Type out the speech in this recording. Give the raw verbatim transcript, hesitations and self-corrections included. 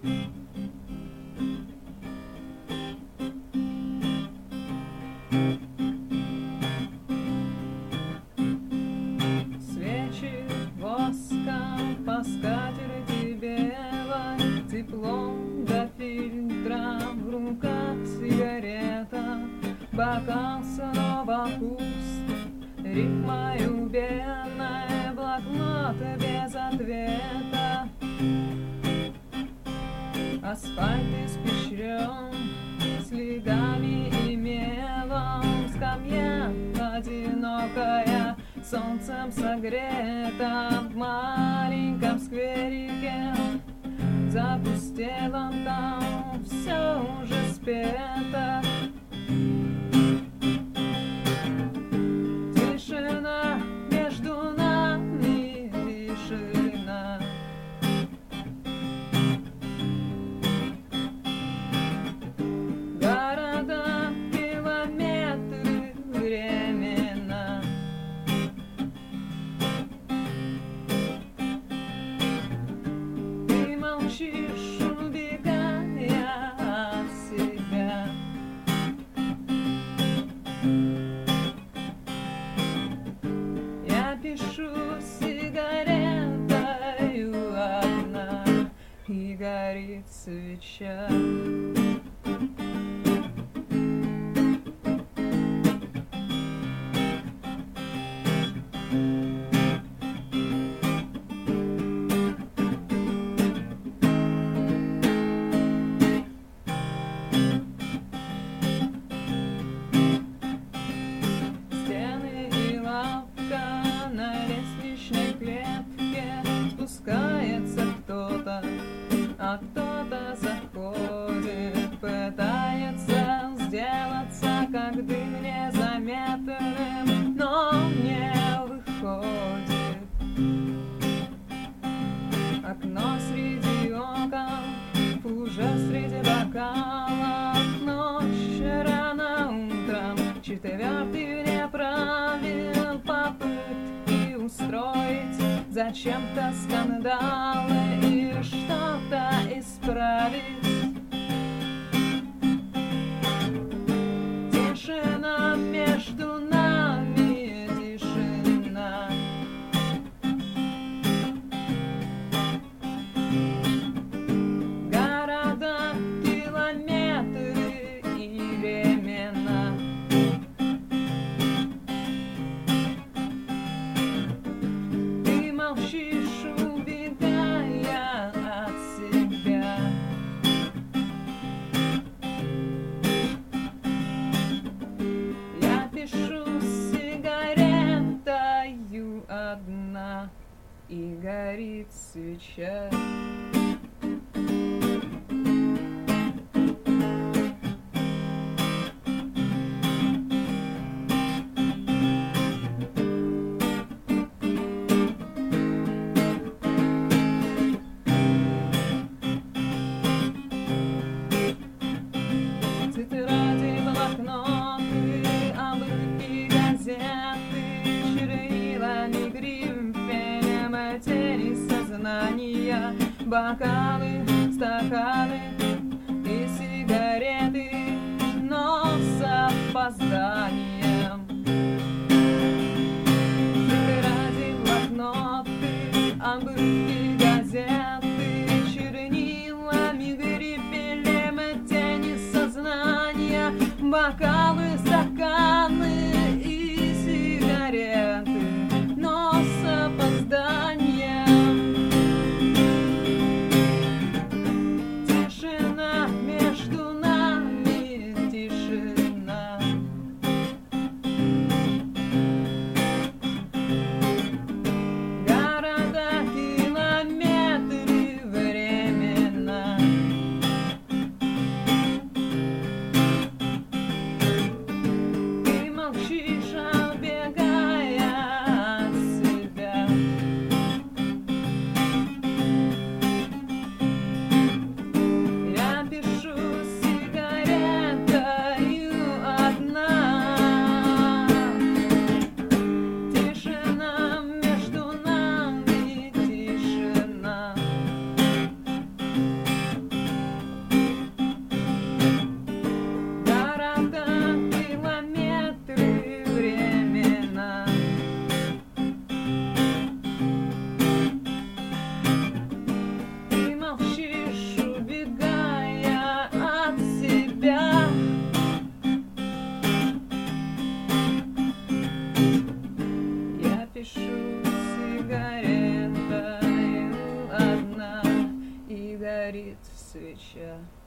Свечи воском по скатерти белой, тепло до фильтра, в руках сигарета, бокал снова пуст, рифмою бедная, блокноты без ответа. Асфальт испещрен следами и мелом, скамья одинокая, солнцем согрета, в маленьком скверике запустелом, там все уже спето. Тишина между нами, тишина. Города, километры, времена. Ты молчишь, убегая от себя. Я пишу сигаретою одна, и горит свеча. Стены и лавка на лестничной клетке, спускается кто-то, а кто-то заходит, пытается сделаться как дым незаметным, но не выходит. Окно среди окон, уже среди бокалов, ночь рано утром, четвертый мне правил попытки устроить зачем-то скандалы и что-то исправить. Тишина между нами, тишина. Города, километры и времена. Ты молчишь, убегая от себя. Я пишу сигаретою одна, и горит свеча. Тетради, блокноты, обрывки газеты, чернилами, грифелем, тени сознания, бокалы, стаканы и сигареты, но с опозданием. Тетради, блокноты, обрывки газеты, чернилами, грифелем, тени сознания, бокалы, стаканы и сигареты, но с опозданием. Тишина между нами, тишина. Города, километры, времена. свеча.